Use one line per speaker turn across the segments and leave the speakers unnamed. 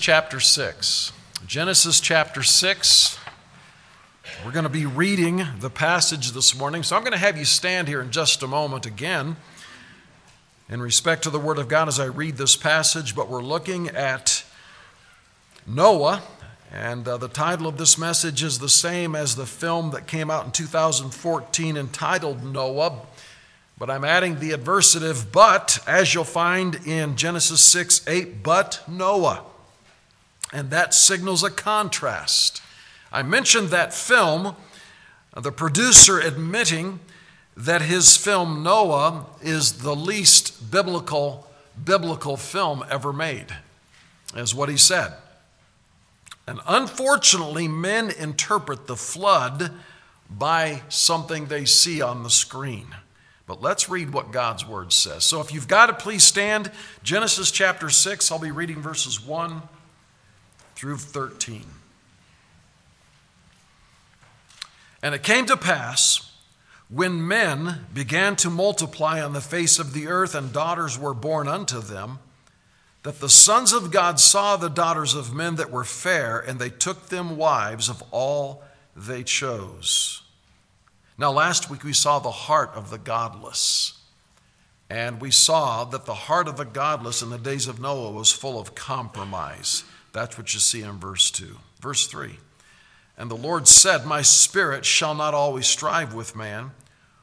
Chapter 6. Genesis chapter 6. We're going to be reading the passage this morning, so I'm going to have you stand here in just a moment again in respect to the Word of God as I read this passage, but we're looking at Noah, and the title of this message is the same as the film that came out in 2014 entitled Noah, but I'm adding the adversative, but, as you'll find in Genesis 6:8, but Noah. And that signals a contrast. I mentioned that film, the producer admitting that his film Noah is the least biblical film ever made, is what he said. And unfortunately, men interpret the flood by something they see on the screen. But let's read what God's Word says. So if you've got it, please stand. Genesis chapter 6, I'll be reading verses 1 through 13. And it came to pass, when men began to multiply on the face of the earth, and daughters were born unto them, that the sons of God saw the daughters of men that were fair, and they took them wives of all they chose. Now, last week we saw the heart of the godless. And we saw that the heart of the godless in the days of Noah was full of compromise. That's what you see in verse 2. Verse 3. And the Lord said, My spirit shall not always strive with man,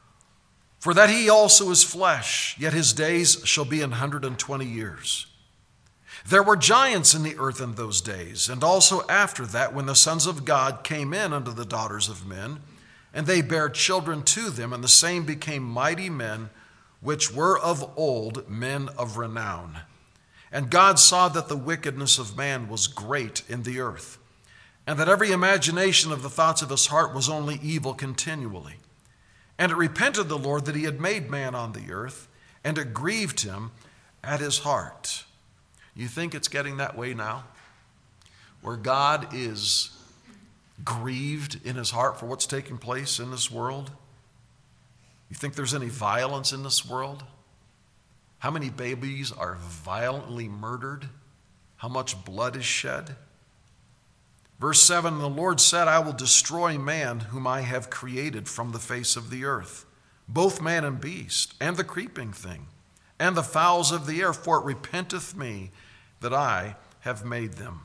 for that he also is flesh, yet his days shall be 120 years. There were giants in the earth in those days, and also after that, when the sons of God came in unto the daughters of men, and they bare children to them, and the same became mighty men, which were of old men of renown. And God saw that the wickedness of man was great in the earth, and that every imagination of the thoughts of his heart was only evil continually. And it repented the Lord that he had made man on the earth, and it grieved him at his heart. You think it's getting that way now? Where God is grieved in his heart for what's taking place in this world? You think there's any violence in this world? How many babies are violently murdered? How much blood is shed? Verse 7, the Lord said, I will destroy man whom I have created from the face of the earth, both man and beast, and the creeping thing, and the fowls of the air, for it repenteth me that I have made them.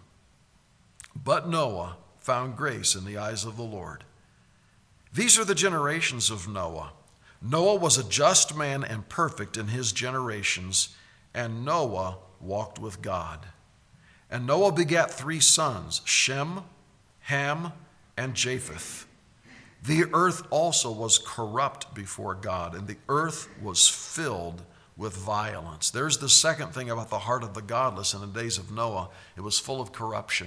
But Noah found grace in the eyes of the Lord. These are the generations of Noah. Noah was a just man and perfect in his generations, and Noah walked with God. And Noah begat 3 sons, Shem, Ham, and Japheth. The earth also was corrupt before God, and the earth was filled with violence. There's the second thing about the heart of the godless in the days of Noah. It was full of corruption.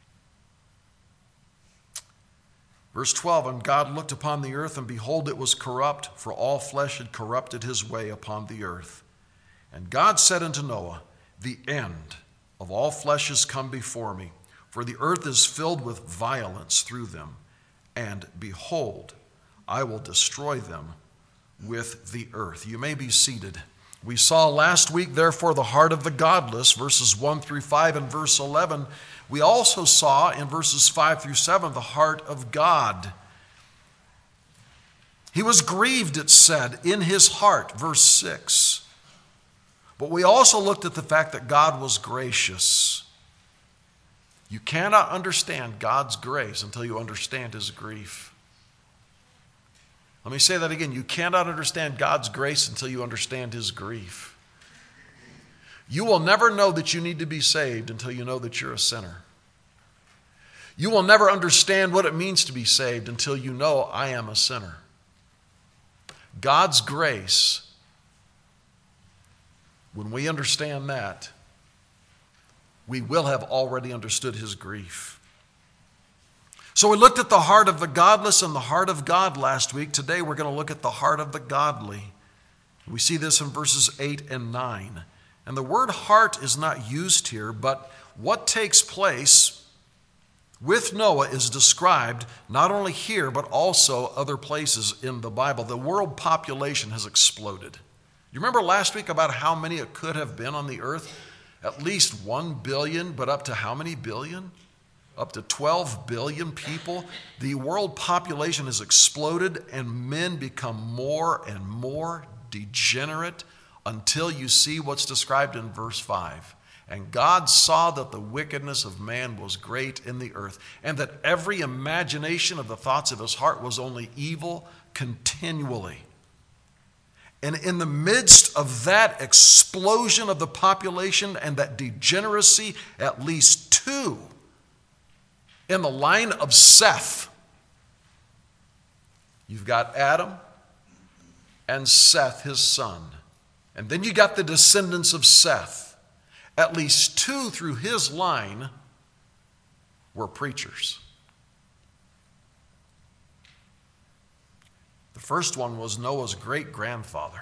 Verse 12, and God looked upon the earth, and behold, it was corrupt, for all flesh had corrupted his way upon the earth. And God said unto Noah, the end of all flesh is come before me, for the earth is filled with violence through them. And behold, I will destroy them with the earth. You may be seated. We saw last week, therefore, the heart of the godless, verses 1 through 5 and verse 11. We also saw in verses 5 through 7 the heart of God. He was grieved, it said, in his heart, verse 6. But we also looked at the fact that God was gracious. You cannot understand God's grace until you understand his grief. Let me say that again. You cannot understand God's grace until you understand his grief. You will never know that you need to be saved until you know that you're a sinner. You will never understand what it means to be saved until you know I am a sinner. God's grace, when we understand that, we will have already understood his grief. So we looked at the heart of the godless and the heart of God last week. Today we're going to look at the heart of the godly. We see this in verses 8 and 9. And the word heart is not used here, but what takes place with Noah is described not only here, but also other places in the Bible. The world population has exploded. You remember last week about how many it could have been on the earth at least 1 billion, but up to how many billion? Up to 12 billion people. The world population has exploded and men become more and more degenerate until you see what's described in verse 5. And God saw that the wickedness of man was great in the earth, and that every imagination of the thoughts of his heart was only evil continually. And in the midst of that explosion of the population and that degeneracy, at least two in the line of Seth. You've got Adam and Seth, his son. And then you got the descendants of Seth. At least two through his line were preachers. The first one was Noah's great-grandfather.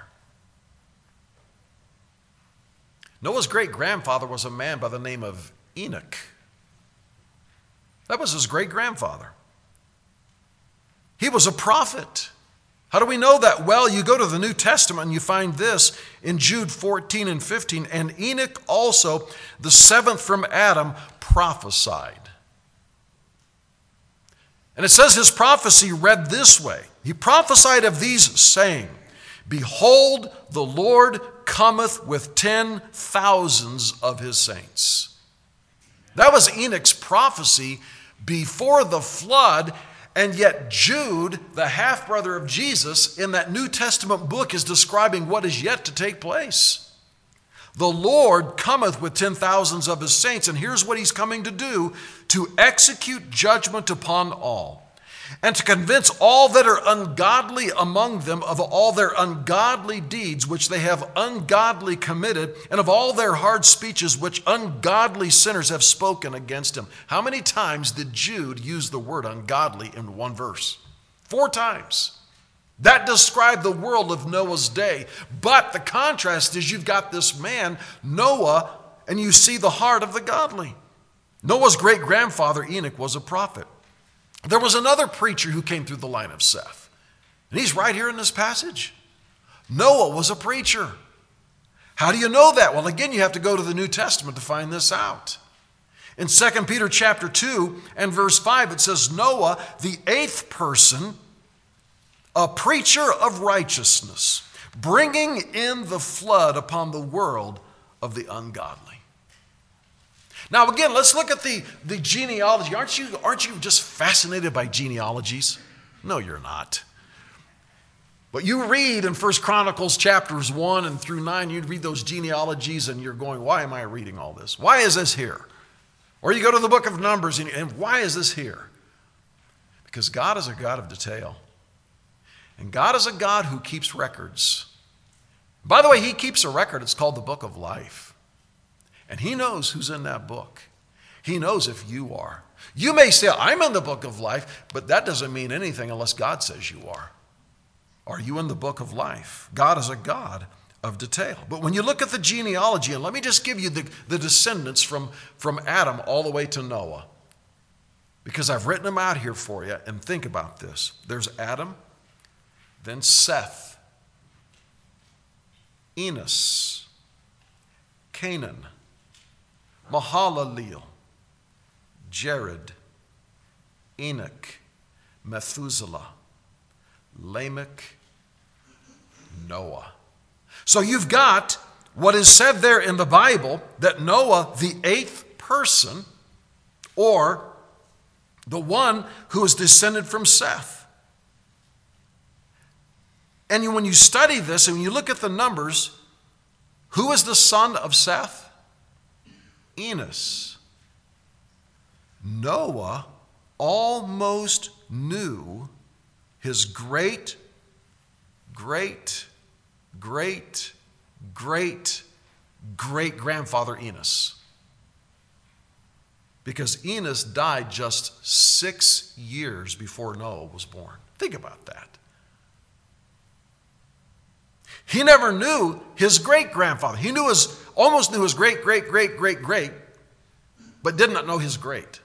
Noah's great-grandfather was a man by the name of Enoch. That was his great-grandfather. He was a prophet. How do we know that? Well, you go to the New Testament and you find this in Jude 14 and 15. And Enoch also, the seventh from Adam, prophesied. And it says his prophecy read this way. He prophesied of these, saying, Behold, the Lord cometh with 10,000s of his saints. That was Enoch's prophecy before the flood, and yet Jude, the half-brother of Jesus, in that New Testament book is describing what is yet to take place. The Lord cometh with 10,000s of his saints, and here's what he's coming to do: to execute judgment upon all, and to convince all that are ungodly among them of all their ungodly deeds which they have ungodly committed, and of all their hard speeches which ungodly sinners have spoken against him. How many times did Jude use the word ungodly in one verse? 4 times. That described the world of Noah's day. But the contrast is you've got this man, Noah, and you see the heart of the godly. Noah's great-grandfather, Enoch, was a prophet. There was another preacher who came through the line of Seth. And he's right here in this passage. Noah was a preacher. How do you know that? Well, again, you have to go to the New Testament to find this out. In 2 Peter chapter 2 and verse 5, it says, Noah, the 8th person, a preacher of righteousness, bringing in the flood upon the world of the ungodly. Now again, let's look at the genealogy. Aren't you just fascinated by genealogies? No, you're not. But you read in 1 Chronicles chapters 1 and through 9, you read those genealogies and you're going, why am I reading all this? Why is this here? Or you go to the book of Numbers and why is this here? Because God is a God of detail. And God is a God who keeps records. By the way, he keeps a record. It's called the Book of Life. And he knows who's in that book. He knows if you are. You may say, I'm in the Book of Life, but that doesn't mean anything unless God says you are. Are you in the Book of Life? God is a God of detail. But when you look at the genealogy, and let me just give you the descendants from Adam all the way to Noah, because I've written them out here for you, and think about this. There's Adam, then Seth, Enos, Canaan, Mahalaleel, Jared, Enoch, Methuselah, Lamech, Noah. So you've got what is said there in the Bible, that Noah, the 8th person, or the one who is descended from Seth. And when you study this and when you look at the numbers, who is the son of Seth? Enos. Noah almost knew his great grandfather Enos. Because Enos died just 6 years before Noah was born. Think about that. He never knew his great-grandfather. He almost knew his great, but did not know his great.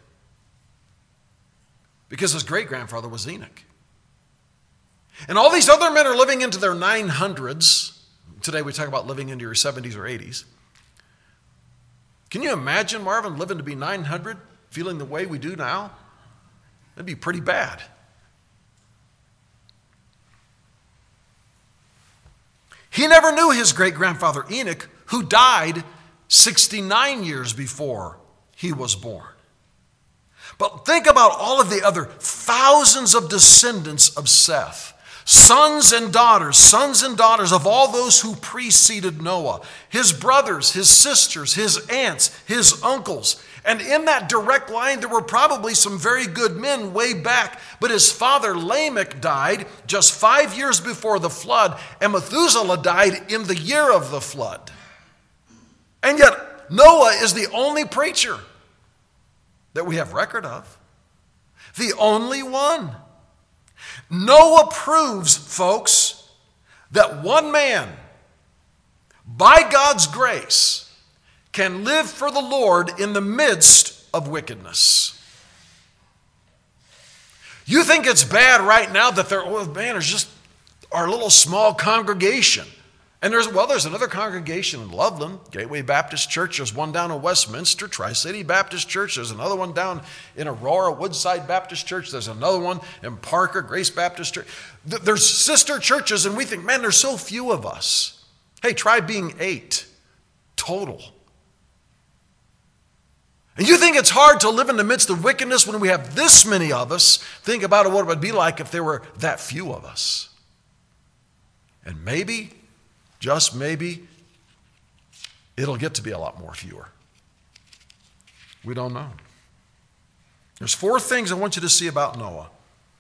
Because his great-grandfather was Enoch. And all these other men are living into their 900s. Today we talk about living into your 70s or 80s. Can you imagine, Marvin, living to be 900, feeling the way we do now? That'd be pretty bad. He never knew his great-grandfather Enoch, who died 69 years before he was born. But think about all of the other thousands of descendants of Seth. Sons and daughters of all those who preceded Noah. His brothers, his sisters, his aunts, his uncles. And in that direct line, there were probably some very good men way back. But his father Lamech died just 5 years before the flood. And Methuselah died in the year of the flood. And yet, Noah is the only preacher that we have record of. The only one. Noah proves, folks, that one man, by God's grace, can live for the Lord in the midst of wickedness. You think it's bad right now that there's just our little small congregation. And there's another congregation in Loveland, Gateway Baptist Church. There's one down in Westminster, Tri-City Baptist Church. There's another one down in Aurora, Woodside Baptist Church. There's another one in Parker, Grace Baptist Church. There's sister churches, and we think, man, there's so few of us. Hey, try being 8 total. And you think it's hard to live in the midst of wickedness when we have this many of us? Think about what it would be like if there were that few of us. And maybe, just maybe, it'll get to be a lot more fewer. We don't know. There's 4 things I want you to see about Noah.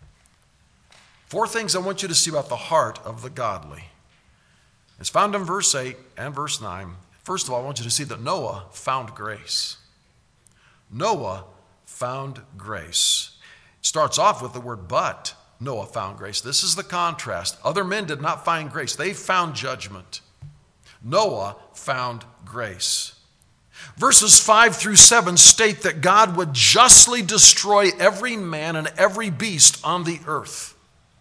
4 things I want you to see about the heart of the godly. It's found in verse 8 and verse 9. First of all, I want you to see that Noah found grace. Noah found grace. It starts off with the word but. Noah found grace. This is the contrast. Other men did not find grace. They found judgment. Noah found grace. Verses 5 through 7 state that God would justly destroy every man and every beast on the earth.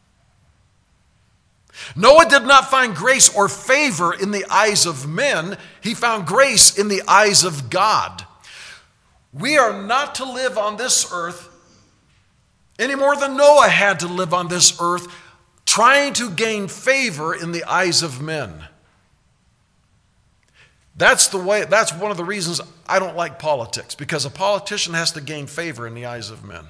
Noah did not find grace or favor in the eyes of men. He found grace in the eyes of God. We are not to live on this earth any more than Noah had to live on this earth, trying to gain favor in the eyes of men. That's one of the reasons I don't like politics, because a politician has to gain favor in the eyes of men.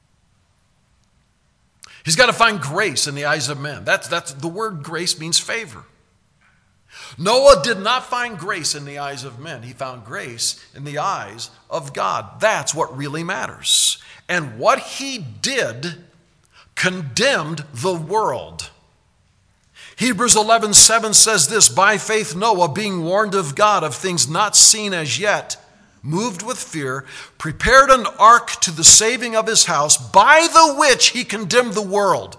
He's got to find grace in the eyes of men. That's the word grace means favor. Noah did not find grace in the eyes of men. He found grace in the eyes of God. That's what really matters. And what he did condemned the world. Hebrews 11:7 says this, by faith Noah, being warned of God of things not seen as yet, moved with fear, prepared an ark to the saving of his house, by the which he condemned the world.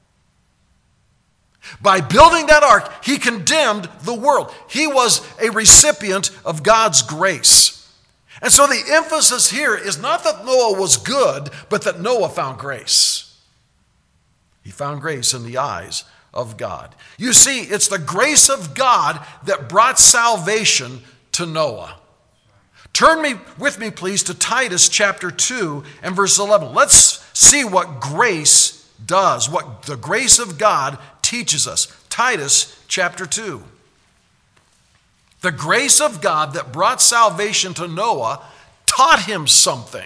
By building that ark, he condemned the world. He was a recipient of God's grace. And so the emphasis here is not that Noah was good, but that Noah found grace. He found grace in the eyes of God. You see, it's the grace of God that brought salvation to Noah. Turn with me, please, to Titus chapter 2 and verse 11. Let's see what grace does, what the grace of God teaches us. Titus chapter 2. The grace of God that brought salvation to Noah taught him something.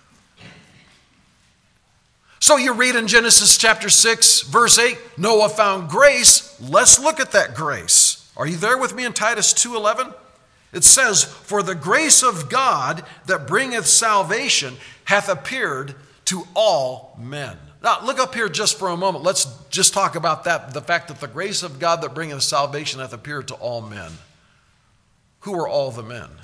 So you read in Genesis chapter 6, verse 8, Noah found grace. Let's look at that grace. Are you there with me in Titus 2:11? It says, for the grace of God that bringeth salvation hath appeared to all men. Now, look up here just for a moment. Let's just talk about that, the fact that the grace of God that bringeth salvation hath appeared to all men. Who are all the men?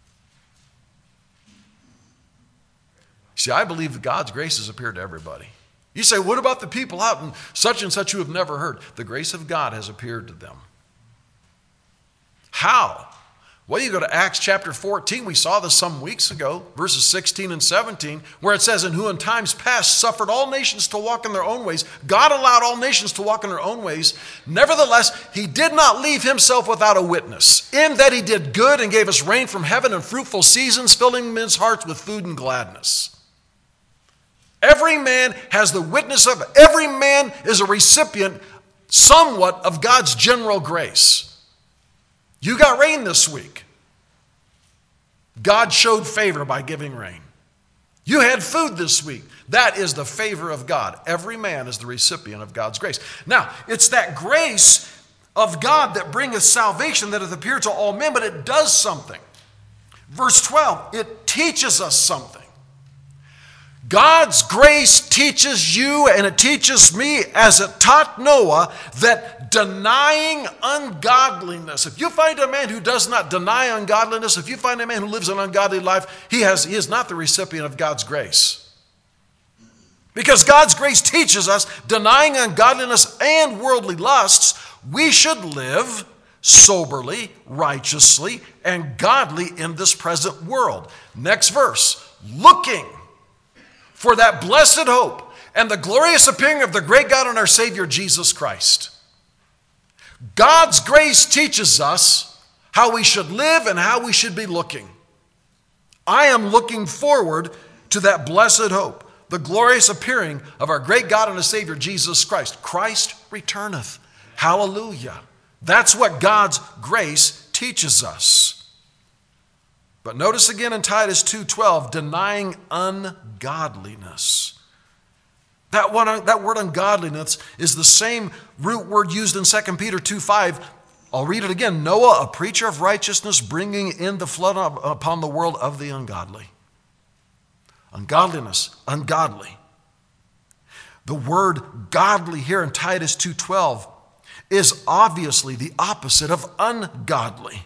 See, I believe that God's grace has appeared to everybody. You say, what about the people out in such and such who have never heard? The grace of God has appeared to them. How? Well, you go to Acts chapter 14. We saw this some weeks ago, verses 16 and 17, where it says, "And who in times past suffered all nations to walk in their own ways." God allowed all nations to walk in their own ways. Nevertheless, he did not leave himself without a witness, in that he did good and gave us rain from heaven and fruitful seasons, filling men's hearts with food and gladness. Every man has the witness of, every man is a recipient somewhat of God's general grace. You got rain this week. God showed favor by giving rain. You had food this week. That is the favor of God. Every man is the recipient of God's grace. Now, it's that grace of God that bringeth salvation that hath appeared to all men, but it does something. Verse 12, it teaches us something. God's grace teaches you and it teaches me, as it taught Noah, that denying ungodliness, if you find a man who does not deny ungodliness, if you find a man who lives an ungodly life, he is not the recipient of God's grace. Because God's grace teaches us, denying ungodliness and worldly lusts, we should live soberly, righteously, and godly in this present world. Next verse, looking for that blessed hope and the glorious appearing of the great God and our Savior, Jesus Christ. God's grace teaches us how we should live and how we should be looking. I am looking forward to that blessed hope, the glorious appearing of our great God and our Savior, Jesus Christ. Christ returneth. Hallelujah. That's what God's grace teaches us. But notice again in Titus 2:12, denying ungodliness. That word ungodliness is the same root word used in 2 Peter 2:5. I'll read it again. Noah, a preacher of righteousness, bringing in the flood upon the world of the ungodly. Ungodliness, ungodly. The word godly here in Titus 2:12 is obviously the opposite of ungodly.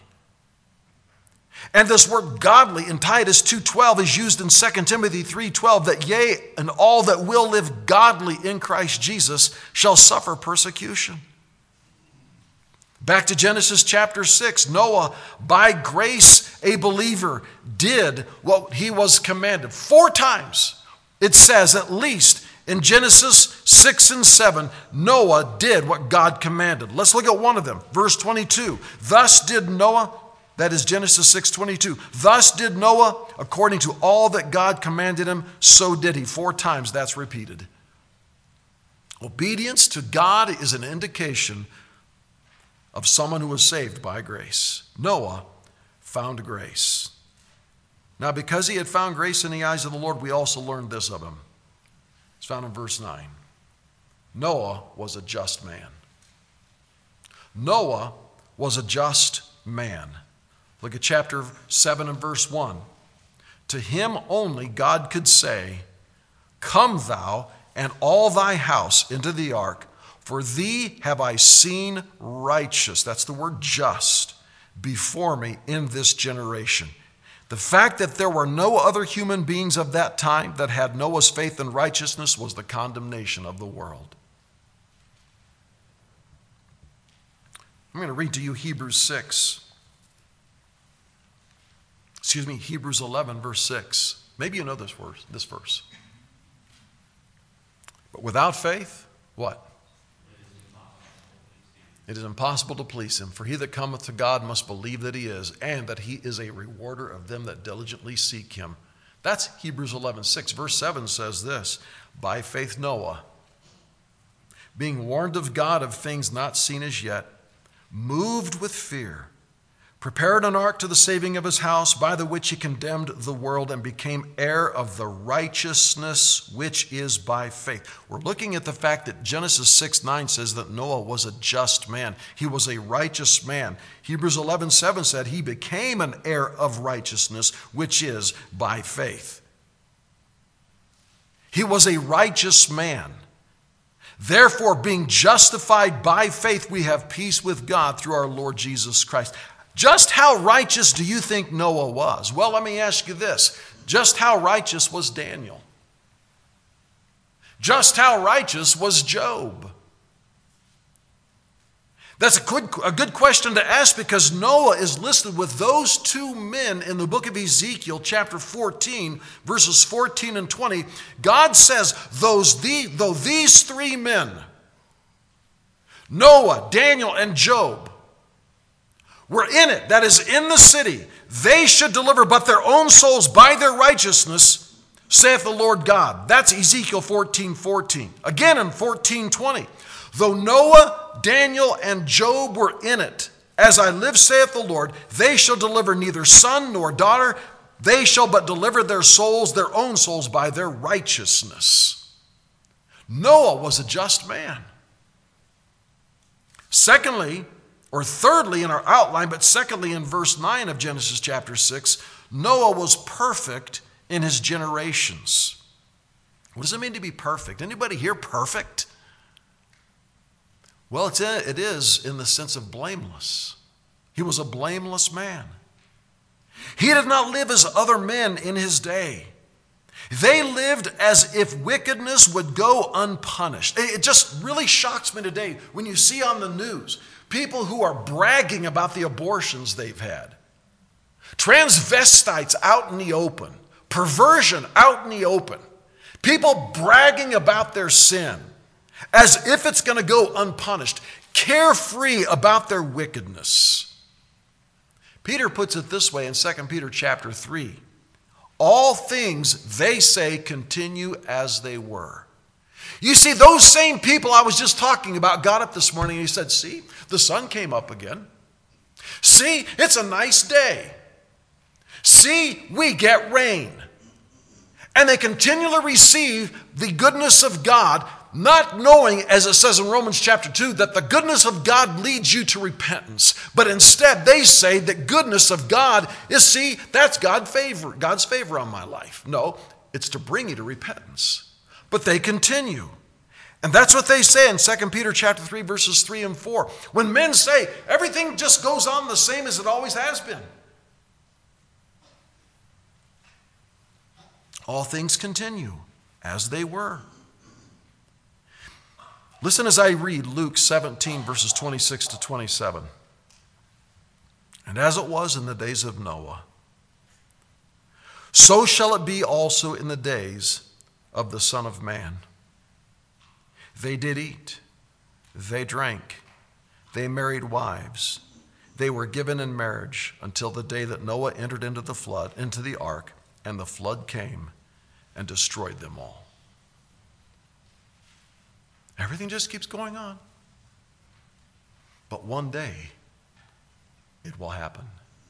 And this word godly in Titus 2:12 is used in 2 Timothy 3:12, that yea, and all that will live godly in Christ Jesus shall suffer persecution. Back to Genesis chapter 6, Noah, by grace a believer, did what he was commanded. 4 times it says, at least in Genesis 6 and 7, Noah did what God commanded. Let's look at one of them. Verse 22, thus did Noah, that is Genesis 6:22. Thus did Noah, according to all that God commanded him, so did he. 4 times that's repeated. Obedience to God is an indication of someone who was saved by grace. Noah found grace. Now, because he had found grace in the eyes of the Lord, we also learned this of him. It's found in verse 9. Noah was a just man. Noah was a just man. Look at chapter 7 and verse 1. To him only God could say, come thou and all thy house into the ark, for thee have I seen righteous, that's the word just, before me in this generation. The fact that there were no other human beings of that time that had Noah's faith and righteousness was the condemnation of the world. I'm going to read to you Hebrews 11, verse 6. Maybe you know this verse. But without faith, what? It is impossible to please him. For he that cometh to God must believe that he is, and that he is a rewarder of them that diligently seek him. That's Hebrews 11:6. Verse 7 says this, by faith Noah, being warned of God of things not seen as yet, moved with fear, prepared an ark to the saving of his house, by the which he condemned the world and became heir of the righteousness which is by faith. We're looking at the fact that Genesis 6:9 says that Noah was a just man. He was a righteous man. Hebrews 11:7 said he became an heir of righteousness, which is by faith. He was a righteous man. Therefore, being justified by faith, we have peace with God through our Lord Jesus Christ. Just how righteous do you think Noah was? Well, let me ask you this. Just how righteous was Daniel? Just how righteous was Job? That's a good question to ask, because Noah is listed with those two men in the book of Ezekiel, chapter 14, verses 14 and 20. God says, though these three men, Noah, Daniel, and Job, were in it, that is, in the city, they should deliver but their own souls by their righteousness, saith the Lord God. That's Ezekiel 14:14. Again in 14:20. Though Noah, Daniel, and Job were in it, as I live, saith the Lord, they shall deliver neither son nor daughter. They shall but deliver their souls, their own souls, by their righteousness. Noah was a just man. Thirdly in our outline, but secondly in verse 9 of Genesis chapter 6, Noah was perfect in his generations. What does it mean to be perfect? Anybody here perfect? Well, it is in the sense of blameless. He was a blameless man. He did not live as other men in his day. They lived as if wickedness would go unpunished. It just really shocks me today when you see on the news people who are bragging about the abortions they've had. Transvestites out in the open. Perversion out in the open. People bragging about their sin as if it's going to go unpunished, carefree about their wickedness. Peter puts it this way in 2 Peter chapter 3. All things, they say, continue as they were. You see, those same people I was just talking about got up this morning and he said, see, the sun came up again. See, it's a nice day. See, we get rain. And they continually receive the goodness of God, not knowing, as it says in Romans chapter 2, that the goodness of God leads you to repentance. But instead, they say that goodness of God is, see, that's God's favor on my life. No, it's to bring you to repentance. But they continue. And that's what they say in 2 Peter chapter 3, verses 3 and 4. When men say, everything just goes on the same as it always has been. All things continue as they were. Listen as I read Luke 17, verses 26 to 27. And as it was in the days of Noah, so shall it be also in the days of the Son of Man. They did eat, they drank, they married wives, they were given in marriage until the day that Noah entered into the ark, and the flood came and destroyed them all. Everything just keeps going on. But one day, it will happen.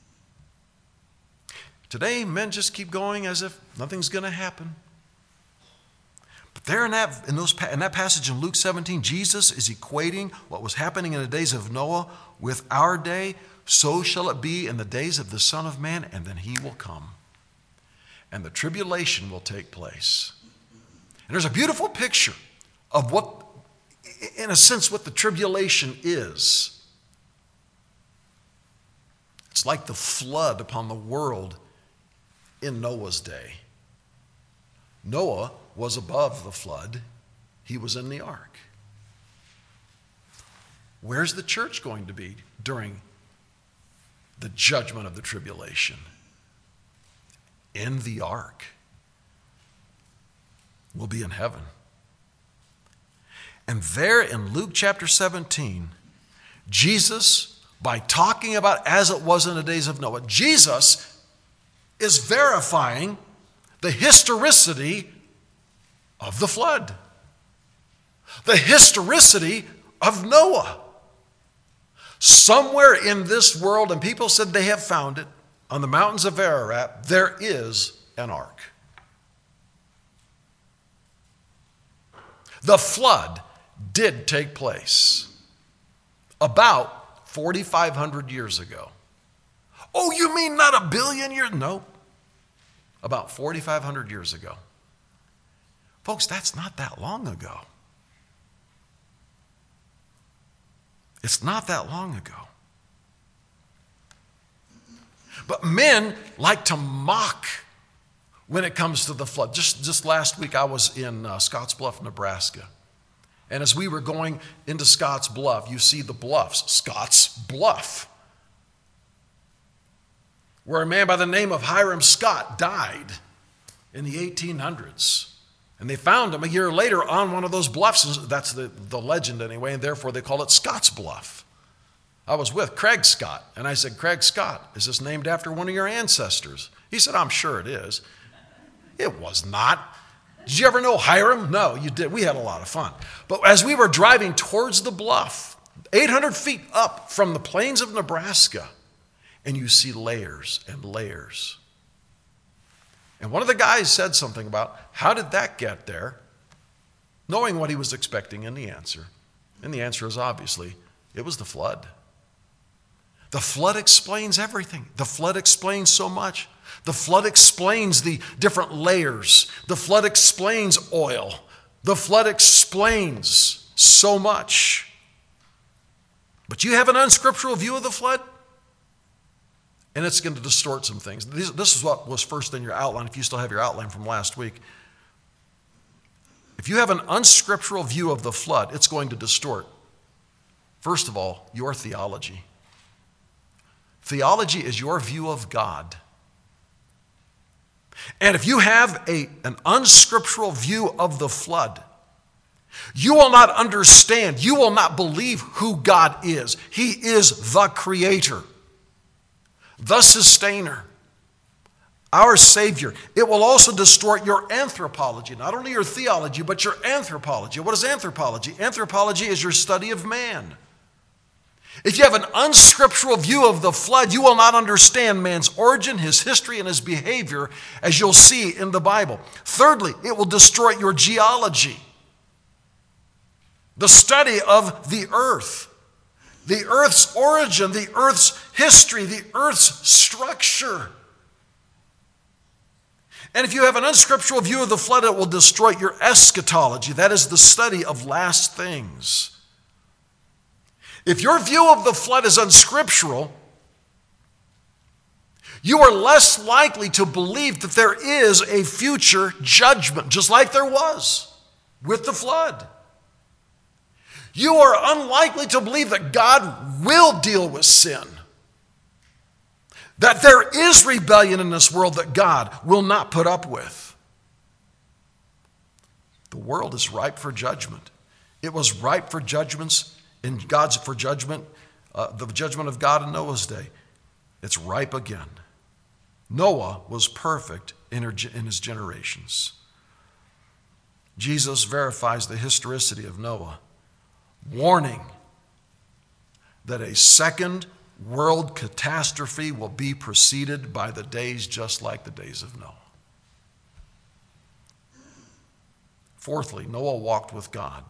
Today, men just keep going as if nothing's going to happen. But there in that passage in Luke 17, Jesus is equating what was happening in the days of Noah with our day. So shall it be in the days of the Son of Man, and then he will come. And the tribulation will take place. And there's a beautiful picture of what, in a sense, what the tribulation is. It's like the flood upon the world in Noah's day. Noah was above the flood. He was in the ark. Where's the church going to be during the judgment of the tribulation? In the ark. We'll be in heaven. And there in Luke chapter 17, Jesus, by talking about as it was in the days of Noah, Jesus is verifying the historicity of the flood. The historicity of Noah. Somewhere in this world, and people said they have found it, on the mountains of Ararat, there is an ark. The flood did take place about 4,500 years ago. Oh, you mean not a billion years? No, about 4,500 years ago. Folks, that's not that long ago. It's not that long ago. But men like to mock when it comes to the flood. Just last week I was in Scottsbluff, Nebraska. And as we were going into Scotts Bluff, you see the bluffs, Scotts Bluff, where a man by the name of Hiram Scott died in the 1800s. And they found him a year later on one of those bluffs. That's the legend anyway, and therefore they call it Scotts Bluff. I was with Craig Scott, and I said, Craig Scott, is this named after one of your ancestors? He said, I'm sure it is. It was not. Did you ever know Hiram? No, you did. We had a lot of fun. But as we were driving towards the bluff, 800 feet up from the plains of Nebraska, and you see layers and layers. And one of the guys said something about, how did that get there? Knowing what he was expecting in the answer. And the answer is obviously, it was the flood. The flood explains everything. The flood explains so much. The flood explains the different layers. The flood explains oil. The flood explains so much. But you have an unscriptural view of the flood, and it's going to distort some things. This is what was first in your outline, if you still have your outline from last week. If you have an unscriptural view of the flood, it's going to distort, first of all, your theology. Theology is your view of God. And if you have an unscriptural view of the flood, you will not understand, you will not believe who God is. He is the creator, the sustainer, our Savior. It will also distort your anthropology, not only your theology, but your anthropology. What is anthropology? Anthropology is your study of man. If you have an unscriptural view of the flood, you will not understand man's origin, his history, and his behavior, as you'll see in the Bible. Thirdly, it will distort your geology, the study of the earth, the earth's origin, the earth's history, the earth's structure. And if you have an unscriptural view of the flood, it will destroy your eschatology, that is the study of last things. If your view of the flood is unscriptural, you are less likely to believe that there is a future judgment, just like there was with the flood. You are unlikely to believe that God will deal with sin, that there is rebellion in this world that God will not put up with. The world is ripe for judgment. It was ripe for judgments in the judgment of God in Noah's day. It's ripe again. Noah was perfect in his generations. Jesus verifies the historicity of Noah, warning that a second world catastrophe will be preceded by the days just like the days of Noah. Fourthly, Noah walked with God.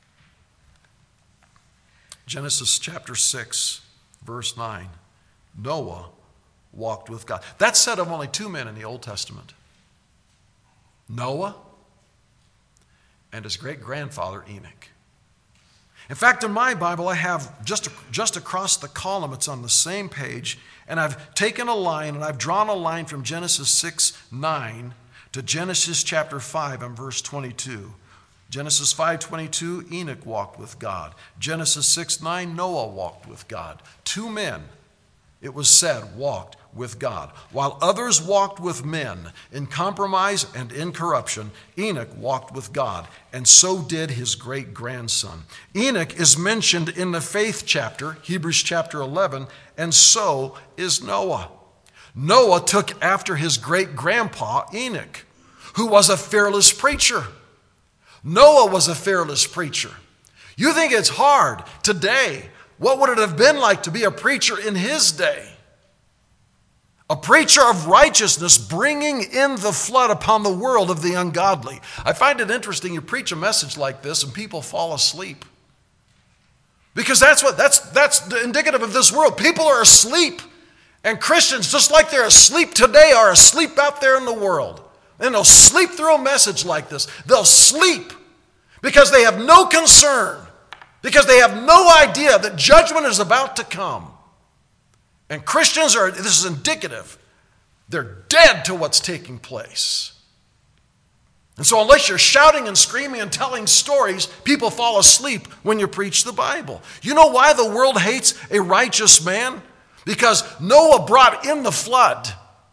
Genesis chapter 6, verse 9. Noah walked with God. That's said of only two men in the Old Testament. Noah and his great-grandfather Enoch. In fact, in my Bible, I have just across the column, it's on the same page, and I've taken a line and I've drawn a line from Genesis 6:9 to Genesis chapter 5 and verse 22. Genesis 5:22, Enoch walked with God. Genesis 6:9, Noah walked with God. Two men, it was said, walked with God. While others walked with men in compromise and in corruption, Enoch walked with God, and so did his great-grandson. Enoch is mentioned in the faith chapter, Hebrews chapter 11, and so is Noah. Noah took after his great-grandpa Enoch, who was a fearless preacher. Noah was a fearless preacher. You think it's hard today. What would it have been like to be a preacher in his day? A preacher of righteousness bringing in the flood upon the world of the ungodly. I find it interesting you preach a message like this and people fall asleep. Because that's indicative of this world. People are asleep. And Christians, just like they're asleep today, are asleep out there in the world. And they'll sleep through a message like this. They'll sleep because they have no concern, because they have no idea that judgment is about to come. And Christians this is indicative, they're dead to what's taking place. And so unless you're shouting and screaming and telling stories, people fall asleep when you preach the Bible. You know why the world hates a righteous man? Because Noah brought in the flood.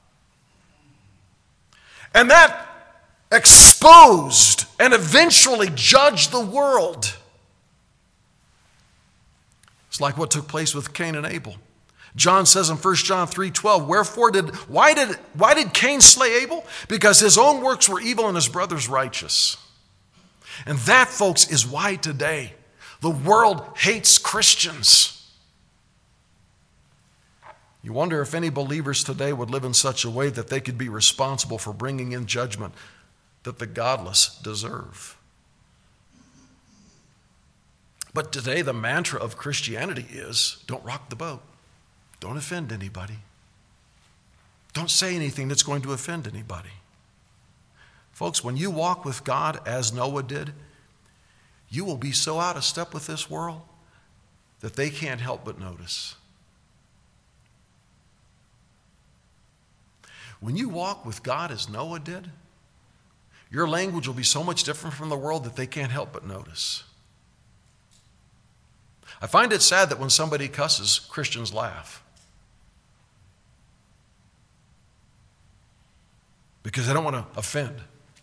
And that exposed and eventually judged the world. It's like what took place with Cain and Abel. John says in 1 John 3:12, why did Cain slay Abel? Because his own works were evil and his brother's righteous. And that, folks, is why today the world hates Christians. You wonder if any believers today would live in such a way that they could be responsible for bringing in judgment that the godless deserve. But today the mantra of Christianity is, don't rock the boat. Don't offend anybody. Don't say anything that's going to offend anybody. Folks, when you walk with God as Noah did, you will be so out of step with this world that they can't help but notice. When you walk with God as Noah did, your language will be so much different from the world that they can't help but notice. I find it sad that when somebody cusses, Christians laugh. Because they don't want to offend.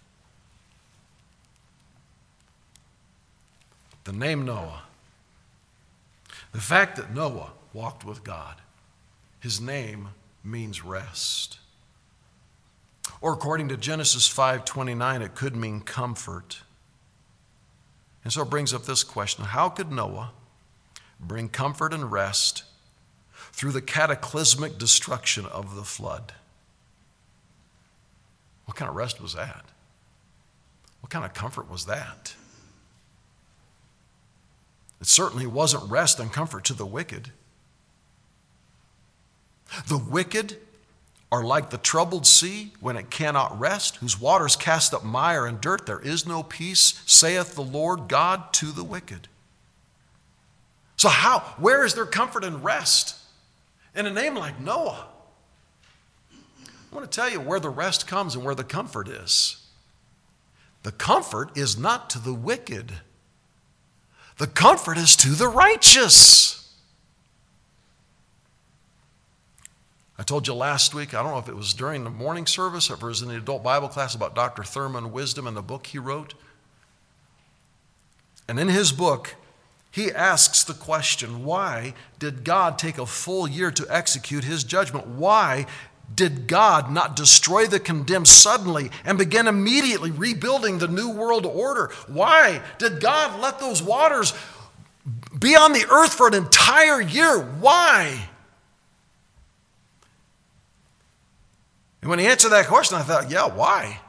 The name Noah. The fact that Noah walked with God, his name means rest. Or according to Genesis 5:29, it could mean comfort. And so it brings up this question: how could Noah bring comfort and rest through the cataclysmic destruction of the flood? What kind of rest was that? What kind of comfort was that? It certainly wasn't rest and comfort to the wicked. The wicked are like the troubled sea when it cannot rest, whose waters cast up mire and dirt. There is no peace, saith the Lord God to the wicked. So where is their comfort and rest in a name like Noah? I want to tell you where the rest comes and where the comfort is. The comfort is not to the wicked. The comfort is to the righteous. I told you last week, I don't know if it was during the morning service or if it was in the adult Bible class, about Dr. Thurman Wisdom and the book he wrote. And in his book, he asks the question, why did God take a full year to execute his judgment? Why did God not destroy the condemned suddenly and begin immediately rebuilding the new world order? Why did God let those waters be on the earth for an entire year? Why? And when he answered that question, I thought, yeah, why?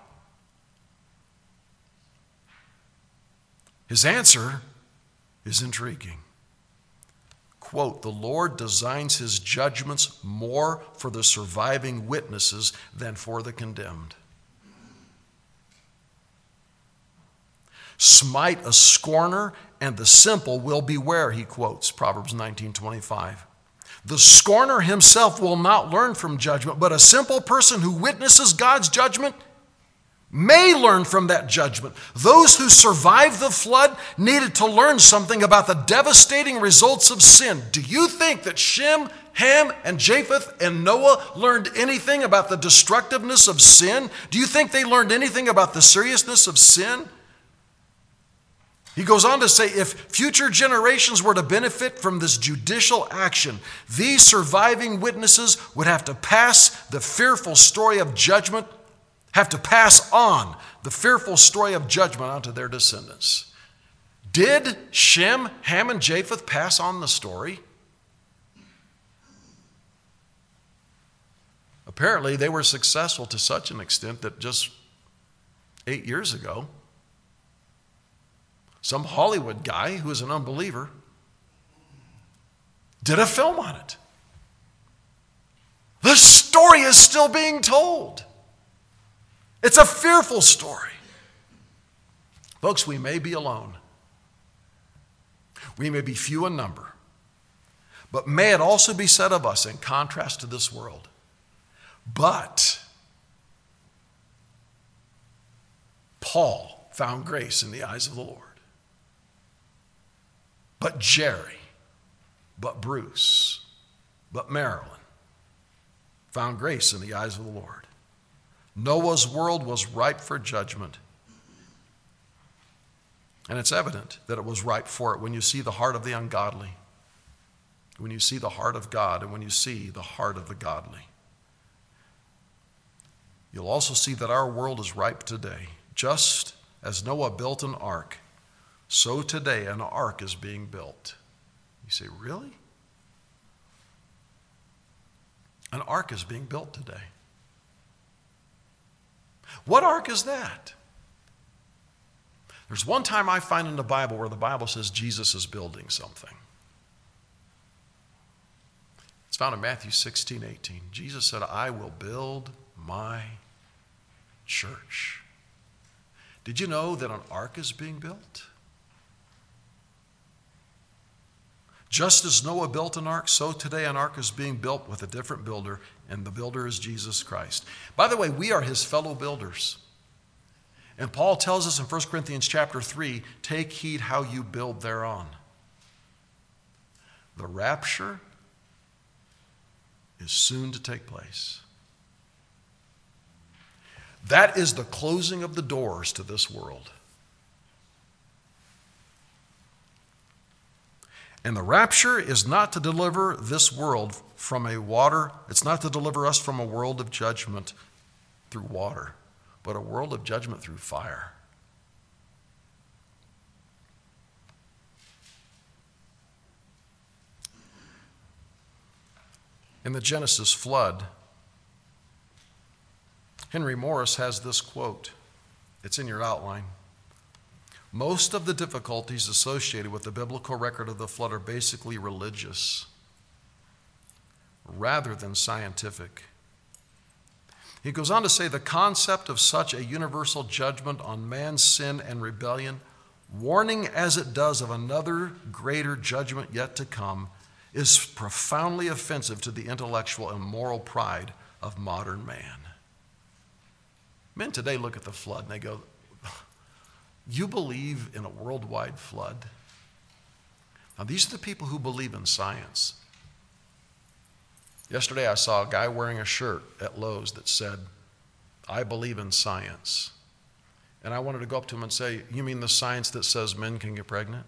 His answer is intriguing. Quote, the Lord designs his judgments more for the surviving witnesses than for the condemned. Smite a scorner, and the simple will beware, he quotes Proverbs 19:25. The scorner himself will not learn from judgment, but a simple person who witnesses God's judgment may learn from that judgment. Those who survived the flood needed to learn something about the devastating results of sin. Do you think that Shem, Ham, and Japheth and Noah learned anything about the destructiveness of sin? Do you think they learned anything about the seriousness of sin? He goes on to say, if future generations were to benefit from this judicial action, these surviving witnesses would have to pass the fearful story of judgment, have to pass on the fearful story of judgment onto their descendants. Did Shem, Ham, and Japheth pass on the story? Apparently, they were successful to such an extent that just 8 years ago, some Hollywood guy who is an unbeliever did a film on it. The story is still being told. It's a fearful story. Folks, we may be alone. We may be few in number. But may it also be said of us, in contrast to this world, but Paul found grace in the eyes of the Lord. But Jerry, but Bruce, but Marilyn found grace in the eyes of the Lord. Noah's world was ripe for judgment. And it's evident that it was ripe for it when you see the heart of the ungodly, when you see the heart of God, and when you see the heart of the godly. You'll also see that our world is ripe today. Just as Noah built an ark, so today an ark is being built. You say, really? An ark is being built today. What ark is that? There's one time I find in the Bible where the Bible says Jesus is building something. It's found in Matthew 16:18. Jesus said, I will build my church. Did you know that an ark is being built? Just as Noah built an ark, so today an ark is being built with a different builder, and the builder is Jesus Christ. By the way, we are his fellow builders. And Paul tells us in 1 Corinthians chapter 3, take heed how you build thereon. The rapture is soon to take place. That is the closing of the doors to this world. And the rapture is not to deliver this world from it's not to deliver us from a world of judgment through water, but a world of judgment through fire. In the Genesis flood, Henry Morris has this quote. It's in your outline. Most of the difficulties associated with the biblical record of the flood are basically religious rather than scientific. He goes on to say the concept of such a universal judgment on man's sin and rebellion, warning as it does of another greater judgment yet to come, is profoundly offensive to the intellectual and moral pride of modern man. Men today look at the flood and they go, you believe in a worldwide flood? Now, these are the people who believe in science. Yesterday, I saw a guy wearing a shirt at Lowe's that said, I believe in science. And I wanted to go up to him and say, you mean the science that says men can get pregnant?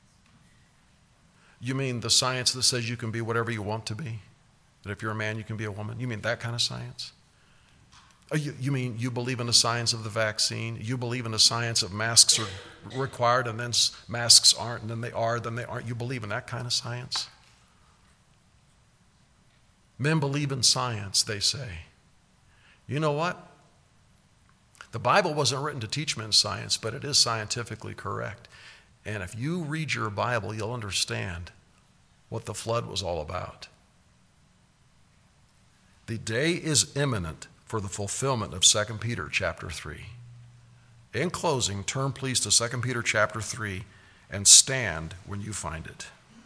You mean the science that says you can be whatever you want to be? That if you're a man, you can be a woman? You mean that kind of science? You mean you believe in the science of the vaccine? You believe in the science of masks are required and then masks aren't, and then they are, then they aren't? You believe in that kind of science? Men believe in science, they say. You know what? The Bible wasn't written to teach men science, but it is scientifically correct. And if you read your Bible, you'll understand what the flood was all about. The day is imminent for the fulfillment of 2 Peter chapter 3. In closing, turn please to 2 Peter chapter 3 and stand when you find it.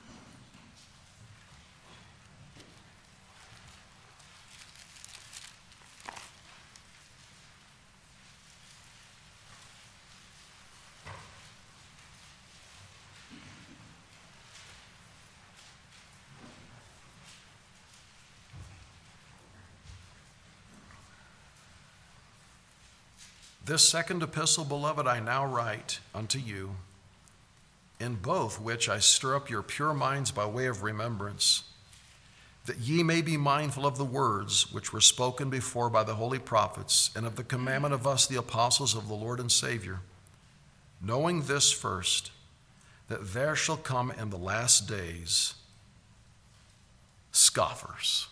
This second epistle, beloved, I now write unto you, in both which I stir up your pure minds by way of remembrance, that ye may be mindful of the words which were spoken before by the holy prophets, and of the commandment of us, the apostles of the Lord and Savior, knowing this first, that there shall come in the last days scoffers,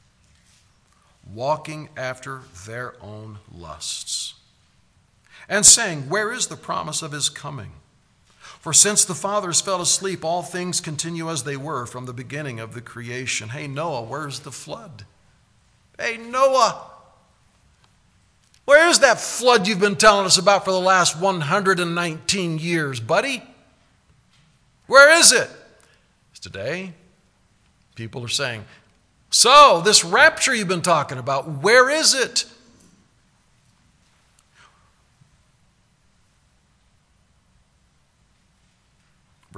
walking after their own lusts, and saying, where is the promise of his coming? For since the fathers fell asleep, all things continue as they were from the beginning of the creation. Hey, Noah, where's the flood? Hey, Noah, where is that flood you've been telling us about for the last 119 years, buddy? Where is it? Today, people are saying, so this rapture you've been talking about, where is it?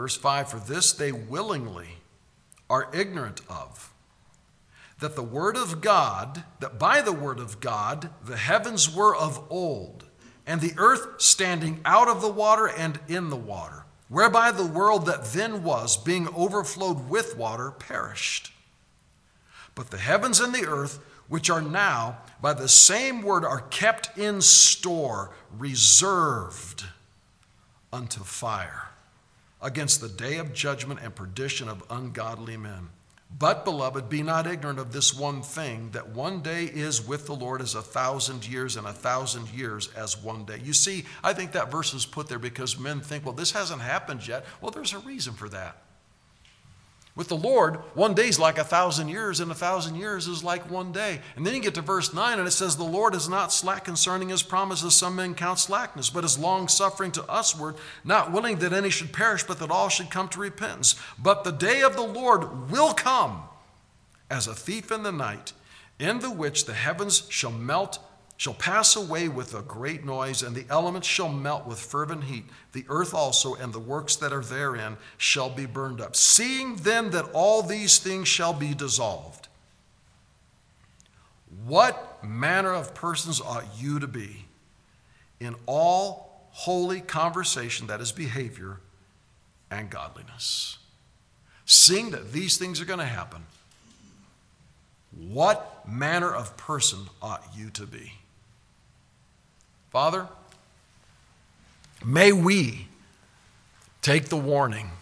Verse 5, for this they willingly are ignorant of, that by the word of God, the heavens were of old, and the earth standing out of the water and in the water, whereby the world that then was, being overflowed with water, perished. But the heavens and the earth, which are now by the same word, are kept in store, reserved unto fire, against the day of judgment and perdition of ungodly men. But, beloved, be not ignorant of this one thing, that one day is with the Lord as 1,000 years, and 1,000 years as one day. You see, I think that verse is put there because men think, well, this hasn't happened yet. Well, there's a reason for that. With the Lord, one day is like 1,000 years, and 1,000 years is like one day. And then you get to verse 9, and it says, the Lord is not slack concerning his promises, some men count slackness, but is long-suffering to usward, not willing that any should perish, but that all should come to repentance. But the day of the Lord will come as a thief in the night, in the which the heavens shall pass away with a great noise, and the elements shall melt with fervent heat. The earth also and the works that are therein shall be burned up. Seeing then that all these things shall be dissolved, what manner of persons ought you to be in all holy conversation, that is behavior, and godliness? Seeing that these things are going to happen, what manner of person ought you to be? Father, may we take the warning